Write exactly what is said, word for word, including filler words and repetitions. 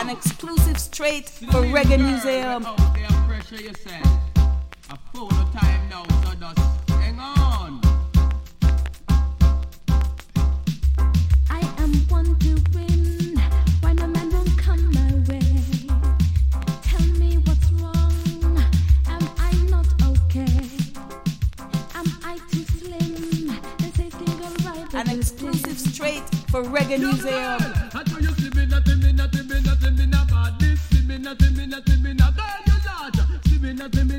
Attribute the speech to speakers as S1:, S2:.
S1: An exclusive straight for Reggae Museum.
S2: Okay, pressure yourself. A full time now, so just hang on.
S3: I am wondering why my man won't come my way. Tell me what's wrong. Am I not okay? Am I too slim? They say single right.
S1: An exclusive straight for Reggae Museum.
S2: I told you see me nothing, me nothing, me nothing, me not bad. This see me nothing, me nothing, me not bad. You large. See me nothing, me